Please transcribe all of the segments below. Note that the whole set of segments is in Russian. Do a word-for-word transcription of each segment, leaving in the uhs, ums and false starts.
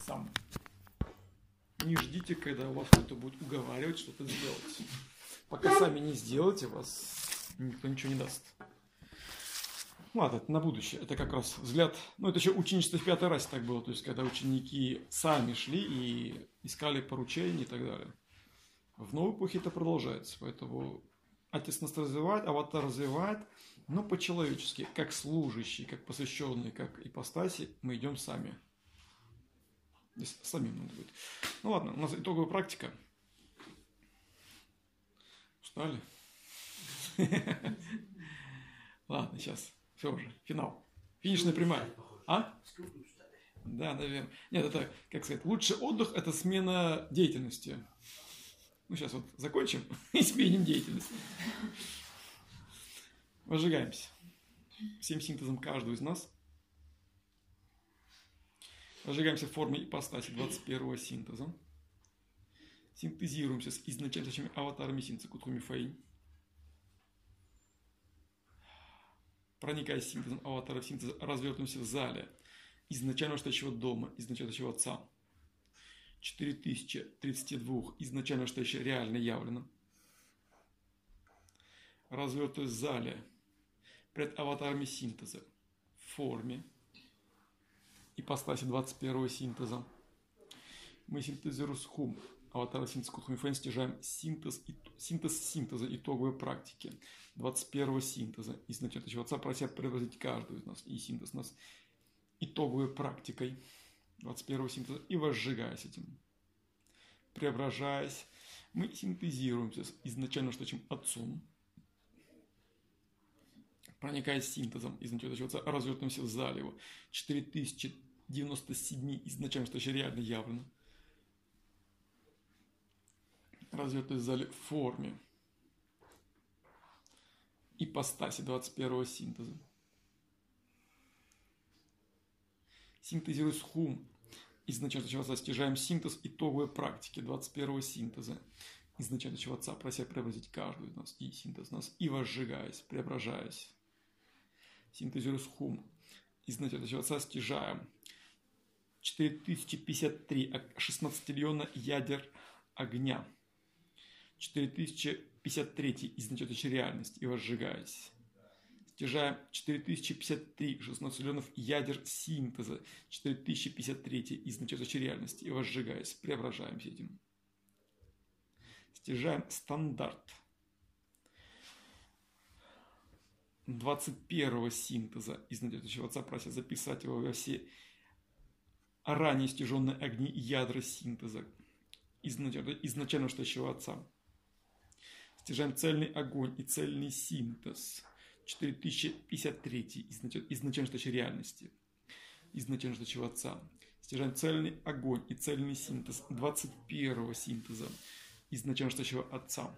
сам. Не ждите, когда вас кто-то будет уговаривать что-то сделать. Пока сами не сделаете, вас никто ничего не даст. Ладно, это на будущее. Это как раз взгляд... Ну, это еще ученичество в пятой расе так было. То есть, когда ученики сами шли и искали поручения и так далее. В новой эпохе это продолжается. Поэтому Отец нас развивает, Аватар развивает, но по-человечески, как служащие, как посвященные, как ипостаси, мы идем сами. Здесь самим надо будет. Ну ладно, у нас итоговая практика. Устали? Ладно, сейчас. Все уже, финал. Финишная прямая. А? Да, наверное. Нет, это, как сказать, лучший отдых – это смена деятельности. Ну, сейчас вот закончим и сменим деятельность. Возжигаемся. Всем синтезом каждого из нас. Возжигаемся в форме ипостаси двадцать первого синтеза. Синтезируемся с изначальными аватарами синтеза Кутхуми Фэйнь. Проникая синтезом аватаров синтеза, развертываемся в зале изначально стоящего дома, изначально стоящего отца. четыре тысячи тридцать два изначально стоящее реально явлено. Развертываясь в зале пред аватарами синтеза в форме ипостаси двадцать первого синтеза. Мы синтезируем с хум аватара синтеза Кутхуми Фэйнь, стяжаем синтез, синтез синтеза итоговой практики двадцать первого синтеза. Изначально стоящего отца, прося преобразить каждую из нас. И синтез нас итоговой практикой двадцать первого синтеза. И возжигаясь этим, преображаясь, мы синтезируемся с изначально стоящим отцом. Проникая синтезом изначально стоящего отца, развертываемся в зале его. четыре тысячи девяносто семь изначально стоящее реально явлено. Развертываясь в зале в форме ипостаси двадцать первого синтеза. Синтезируясь хум, изначально стоящего отца, стяжаем синтез итоговой практики двадцать первого синтеза. Изначально стоящего отца, прося преобразить каждую из нас и синтез нас, и возжигаясь, преображаясь. Синтезируясь хум, изначально стоящего отца, стяжаем четыре тысячи пятьдесят три шестнадцатиллиона ядер огня. четыре тысячи пятьдесят три изначально реальность и возжигаясь. Стяжаем четыре тысячи пятьдесят три шестнадцать миллионов ядер синтеза. четыре тысячи пятьдесят три изначально реальности и возжигаясь. Преображаемся этим. Стяжаем стандарт двадцать первого синтеза изначально отца, прося записать его во все ранее стяженные огни и ядра синтеза изначально, изначально стоящего отца. Стяжаем цельный огонь и цельный синтез четыре тысячи пятьдесят три изначально стоящей реальности, изначально стоящего отца. Стяжаем цельный огонь и цельный синтез двадцать первого синтеза изначально стоящего отца.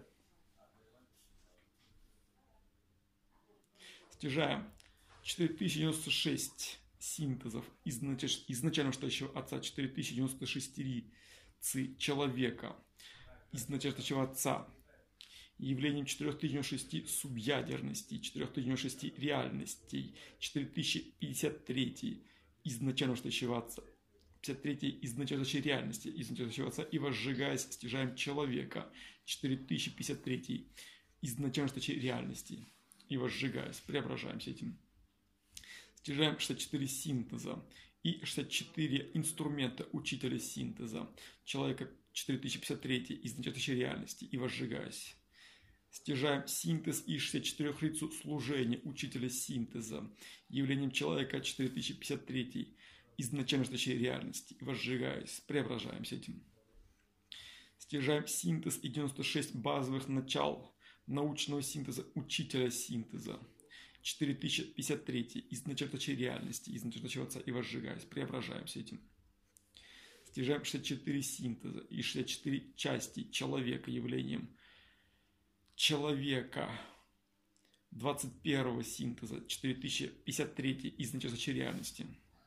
Стяжаем четыре тысячи девяносто шесть синтезов изначально стоящего отца, четыре тысячи девяносто шесть человека изначально стоящего отца, явлением четыре тысячи девяносто шесть субъядерностей, четыре тысячи девяносто шесть реальностей, четыре тысячи пятьдесят три изначально стоящего отца, пятьдесят три изначально стоящей реальности, изначально стоящего отца, и возжигаясь, стяжаем человека, четыре тысячи пятьдесят три изначально стоящей реальности, и возжигаясь, преображаемся этим. Стяжаем шестьдесят четыре синтеза и шестьдесят четыре инструмента учителя синтеза, человека четыре тысячи пятьдесят три изначально стоящей реальности, и возжигаясь. Стяжаем синтез и шестьдесят четыре лицу служения учителя синтеза, явлением человека четыре тысячи пятьдесят три изначально стоящей реальности, и возжигаясь, преображаемся этим. Стяжаем синтез и девяносто шесть базовых начал научного синтеза учителя синтеза, четыре тысячи пятьдесят три изначально стоящей реальности, изначально стоящего отца, и возжигаясь, преображаемся этим. Стяжаем шестьдесят четыре синтеза и шестьдесят четыре части человека, явлением человека двадцать первого синтеза, четыре тысячи пятьдесят три изначально стоящей реальности.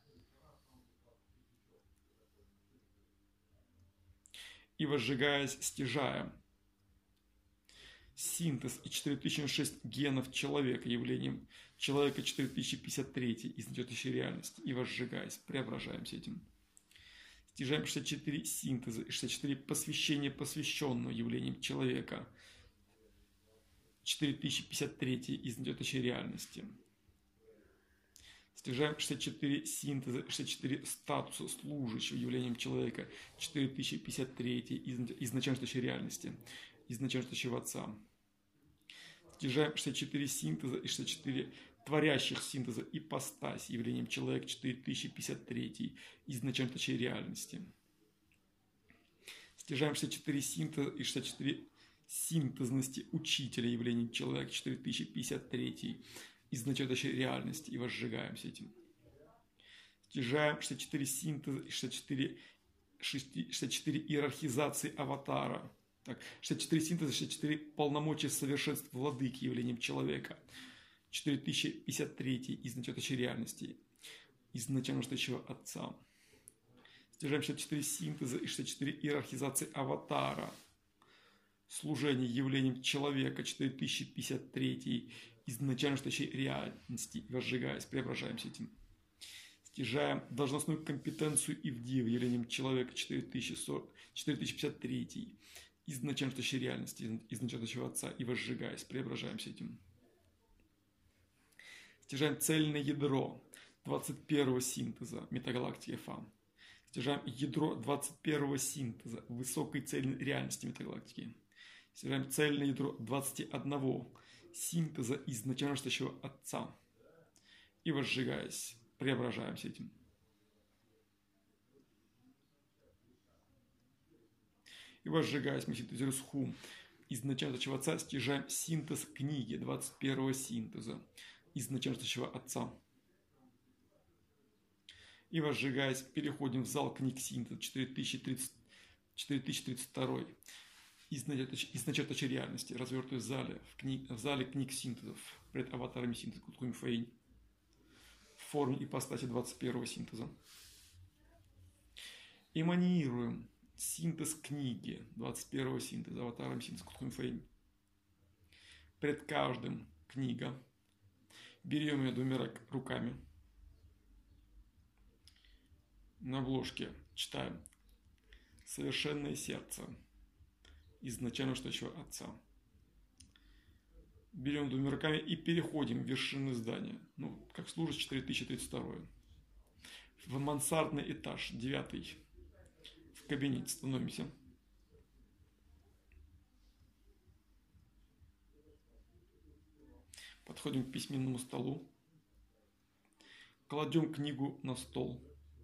И возжигаясь, стяжаем синтез и четыре тысячи шесть генов человека, явлением человека четыре тысячи пятьдесят три изначально стоящей реальности, и возжигаясь, преображаемся этим. Стяжаем шестьдесят четыре синтеза и шестьдесят четыре посвящения посвященного явлениям человека. четыре тысячи пятьдесят три из надежной реальности. Стяжаем шестьдесят четыре синтеза, шестьдесят четыре статуса служащего явлением человека. четыре тысячи пятьдесят три из изначально реальности. Изначально Отца. Стяжаем шестьдесят четыре синтеза и шестьдесят четыре творящих синтеза ипостась явлением человека. четыре тысячи пятьдесят три изначально реальности. Стяжаем шестьдесят четыре синтеза и шестьдесят четыре синтезности учителя явлением человека. четыре тысячи пятьдесят три изначально реальности и возжигаемся этим. Стяжаем шестьдесят четыре синтеза и шестьдесят четыре, шестьдесят четыре иерархизации аватара. Так, шестьдесят четыре синтеза, шестьдесят четыре полномочия совершенства владыки явлением человека. четыре тысячи пятьдесят три изначально реальности. Изначально стоящего Отца. Стяжаем шестьдесят четыре синтеза и шестьдесят четыре иерархизации аватара. Служение явлением человека. четыре тысячи пятьдесят три изначально стоящей реальности. Возжигаясь, преображаемся этим. Стяжаем должностную компетенцию Ивдивы явлением человека. четыре тысячи пятьдесят три изначально стоящей реальности. Изначально стоящего Отца. И возжигаясь, преображаемся этим. Стяжаем цельное ядро двадцать первого синтеза метагалактики Фа. Стяжаем ядро двадцать первого синтеза высокой цельной реальности метагалактики. Стяжаем цельное ядро двадцать первого синтеза изначально стоящего Отца. И возжигаясь, преображаемся этим. И возжигаясь, мы синтезируем хум. Изначально стоящего Отца стяжаем синтез книги двадцать первого синтеза изначально стоящего Отца. И возжигаясь, переходим в зал книг синтеза четыре тысячи тридцать два. Изначально реальности, развернутой в зале, в, кни, в зале книг синтезов, пред аватарами синтеза Куткуми Фейн, в форме ипостаси двадцать первого синтеза. Эманируем синтез книги двадцать первого синтеза, аватарами синтеза Куткуми Фейн. Пред каждым книга. Берем ее двумя руками. На обложке читаем «Совершенное сердце» изначально стоящего Отца. Берем двумя руками и переходим в вершины здания. Ну, как служит четыре тысячи тридцать два. В мансардный этаж, девятый. В кабинете становимся. Подходим к письменному столу. Кладем книгу на стол.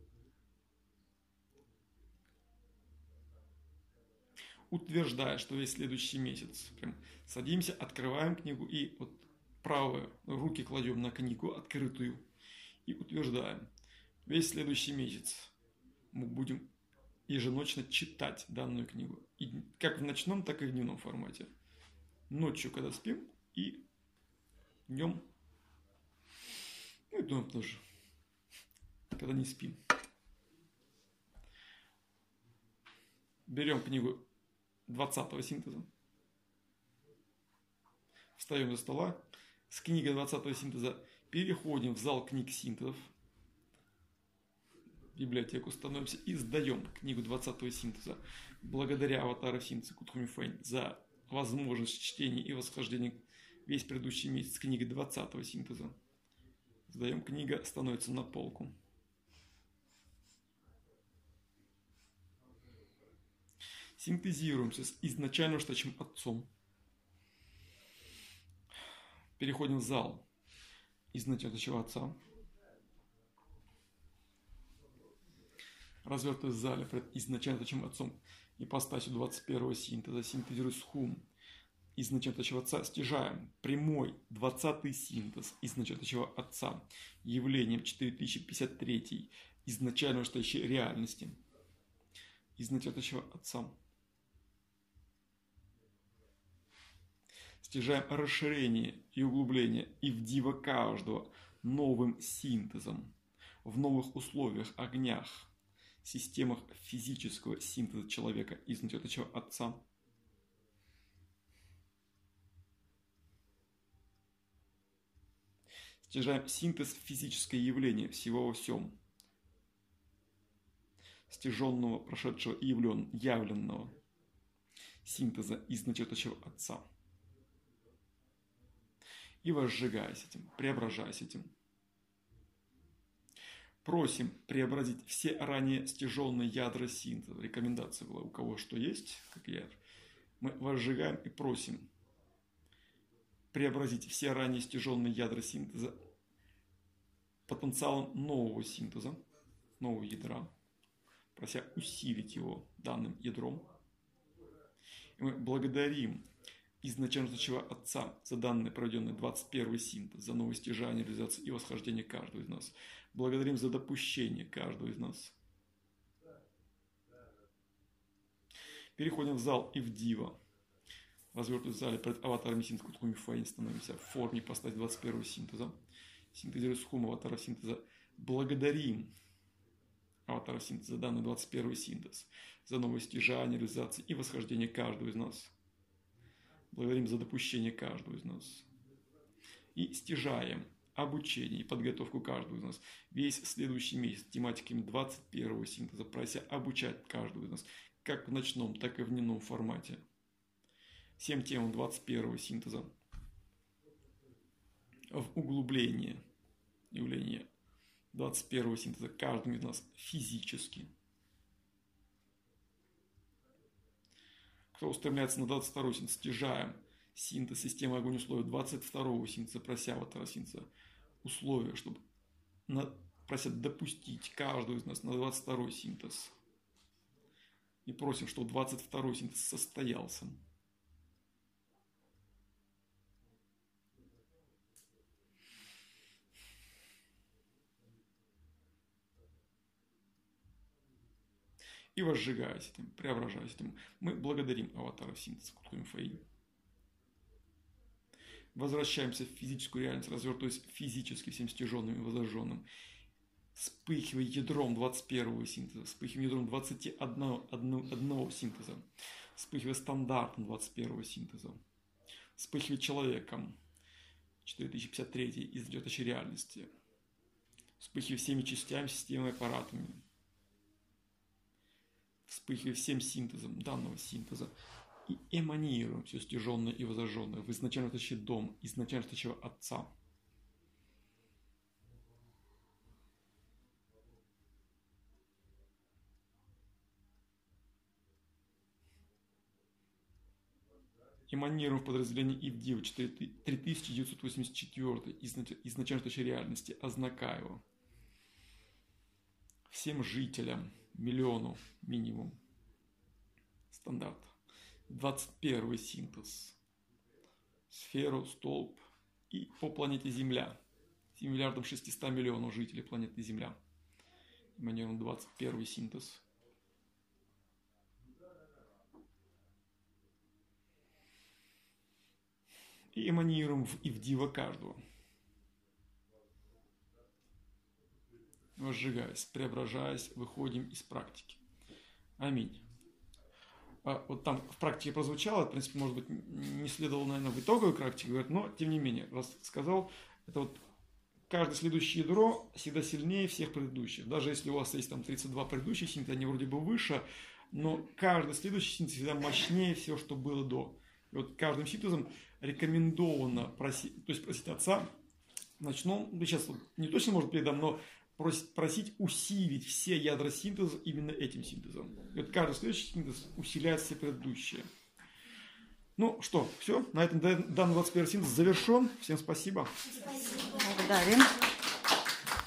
Утверждая, что весь следующий месяц. Прям садимся, открываем книгу и вот правые руки кладем на книгу открытую и утверждаем. Весь следующий месяц мы будем еженочно читать данную книгу. И как в ночном, так и в дневном формате. Ночью, когда спим, и днем, ну и днем тоже, когда не спим. Берем книгу двадцатого синтеза. Встаем за стола. С книгой двадцатого синтеза переходим в зал книг синтезов. В библиотеку становимся и сдаем книгу двадцатого синтеза. Благодаря аватару синтеза Куткуми Фейн за возможность чтения и восхождения весь предыдущий месяц книги двадцатого синтеза. Сдаем, книга становится на полку. Синтезируемся с изначально стоящим Отцом. Переходим в зал изначально стоящего Отца. Развертываясь в зале пред изначально стоящим Отцом ипостасью двадцать первого синтеза, синтезируясь хум изначально стоящего Отца, стяжаем прямой двадцатый синтез изначально стоящего Отца явлением четыре тысячи пятьдесят три изначально стоящей реальности изначально стоящего Отца. Стяжаем расширение и углубление Ивдива каждого новым синтезом в новых условиях, огнях, системах физического синтеза человека изначально стоящего Отца. Стяжаем синтез физическое явление всего во всем. стяженного, прошедшего и явлен, явленного синтеза из начерточего Отца. И возжигаясь этим, преображаясь этим. Просим преобразить все ранее стяженные ядра синтеза. Рекомендация была, у кого что есть, как я. Мы возжигаем и просим преобразить все ранее стяженные ядра синтеза потенциалом нового синтеза, нового ядра, прося усилить его данным ядром. И мы благодарим изначально значащего Отца за данный проведенный двадцать первый синтез, за новое стяжание, реализацию и восхождение каждого из нас. Благодарим за допущение каждого из нас. Переходим в зал Ивдива. Развернутый в зале перед аватарами синтеза Кутхуми Фаин становимся в форме постать двадцать первого синтеза. Синтезируя схему аватара синтеза. Благодарим аватара синтеза за данный двадцать первый синтез, за новое стяжание, реализации и восхождение каждого из нас. Благодарим за допущение каждого из нас. И стяжаем обучение и подготовку каждого из нас. Весь следующий месяц тематиками двадцать первого синтеза, прося обучать каждого из нас, как в ночном, так и в дневном формате. Всем темам двадцать первого синтеза в углубление явления двадцать первого синтеза каждым из нас физически. Кто устремляется на двадцать второй синтез, стяжаем синтез системы огонь условия двадцать второго синтеза, прося аватара синтеза условия, чтобы на, прося допустить каждого из нас на двадцать второй синтез. И просим, чтобы двадцать второй синтез состоялся. И возжигаясь этим, преображаясь этим, мы благодарим аватара синтеза Кутхуми Фаин. Возвращаемся в физическую реальность, развертываясь физически всем стяженным и возожженным. Вспыхивая ядром двадцать первого синтеза, вспыхивая ядром двадцать одного синтеза, вспыхивая стандартом двадцать первого синтеза, вспыхивая человеком четыре тысячи пятьдесят три из летающей реальности, вспыхивая всеми частями, системой, аппаратами, вспыхивая всем синтезом данного синтеза и эманируем все стяженное и возожженное в изначально стоящий дом, изначально стоящего Отца. Эманируем в подразделении Ивдива три тысячи девятьсот восемьдесят четыре изначально стоящей реальности Азнакаева. Всем жителям, миллиону минимум, стандарт. двадцать первый синтез. Сферу, столб и по планете Земля. семь миллиардов шестьсот миллионов жителей планеты Земля. Эманируем двадцать первый синтез. И эманируем в Ивдива каждого. Возжигаясь, преображаясь, выходим из практики. Аминь. А вот там в практике прозвучало, в принципе, может быть, не следовало, наверное, в итоговой практике говорить, но, тем не менее, раз сказал, это вот каждое следующее ядро всегда сильнее всех предыдущих. Даже если у вас есть там тридцать два предыдущих синтеза, они вроде бы выше, но каждый следующий синтез всегда мощнее всего, что было до. И вот каждым синтезом рекомендовано просить, то есть просить Отца в ночном, ну, сейчас вот не точно, может, передам, но просить, просить усилить все ядра синтеза именно этим синтезом. И вот каждый следующий синтез усиляет все предыдущие. Ну что, все, на этом данный двадцать первый синтез завершен. Всем спасибо. Спасибо. Благодарим.